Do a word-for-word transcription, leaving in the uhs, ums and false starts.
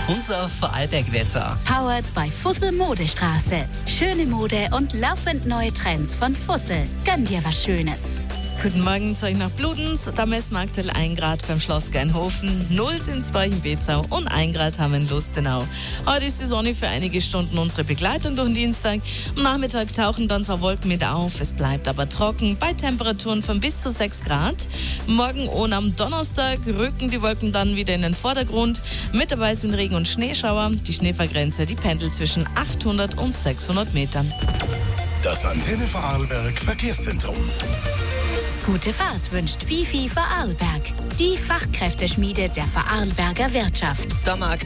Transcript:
Unser Vorarlberg-Wetter. Powered bei Fussel Modestraße. Schöne Mode und laufend neue Trends von Fussel. Gönn dir was Schönes. Guten Morgen zu euch nach Bludenz. Da messen wir aktuell ein Grad beim Schloss Geinhofen, null sind es bei euch in Bezau und ein Grad haben wir in Lustenau. Heute ist die Sonne für einige Stunden unsere Begleitung durch den Dienstag. Am Nachmittag tauchen dann zwar Wolken mit auf, es bleibt aber trocken bei Temperaturen von bis zu sechs Grad. Morgen und am Donnerstag rücken die Wolken dann wieder in den Vordergrund. Mit dabei sind Regen- und Schneeschauer. Die Schneefallgrenze, die pendelt zwischen achthundert und sechshundert Metern. Das Antenne Vorarlberg Verkehrszentrum. Gute Fahrt wünscht Fifi Vorarlberg. Die Fachkräfteschmiede der Vorarlberger Wirtschaft. Da mag